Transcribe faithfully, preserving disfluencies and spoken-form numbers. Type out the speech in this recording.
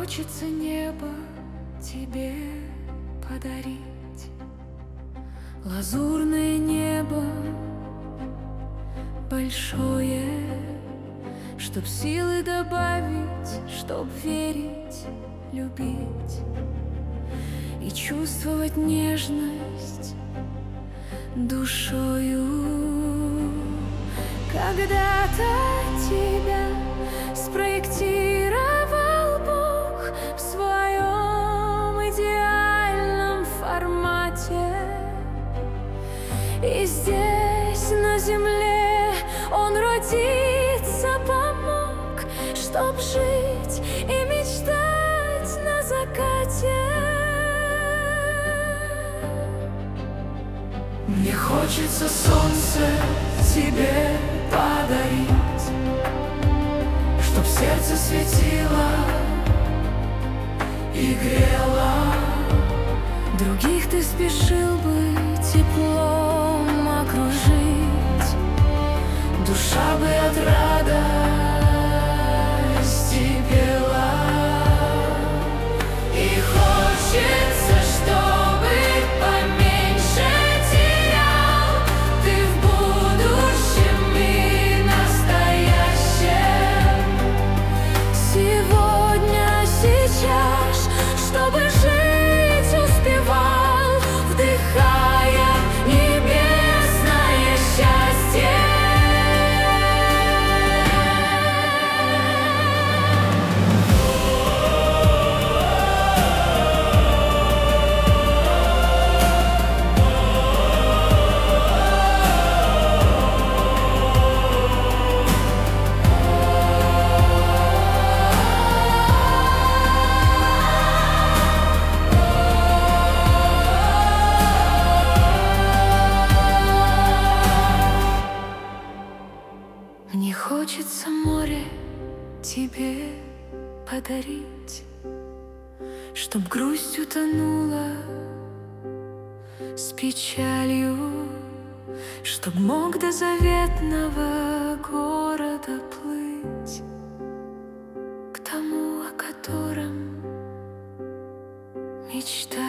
хочется небо тебе подарить, лазурное небо большое, чтоб силы добавить, чтоб верить, любить и чувствовать нежность душою. Когда-то тебя спроектировал Бог в своем идеальном формате, и здесь, на земле, Он родиться помог, чтоб жить и мечтать на закате. Мне хочется солнце тебе подарить, чтоб сердце светило и грело. Других ты спешил бы теплом окружить, душа бы от радости пела. И хочется, чтобы поменьше терял ты в будущем и настоящем. Сегодня, сейчас, чтобы жить успевал, вдыхая небесное счастье. Мне хочется море тебе подарить, чтоб грусть утонула с печалью, чтоб мог до заветного города плыть, к тому, о котором мечтаю.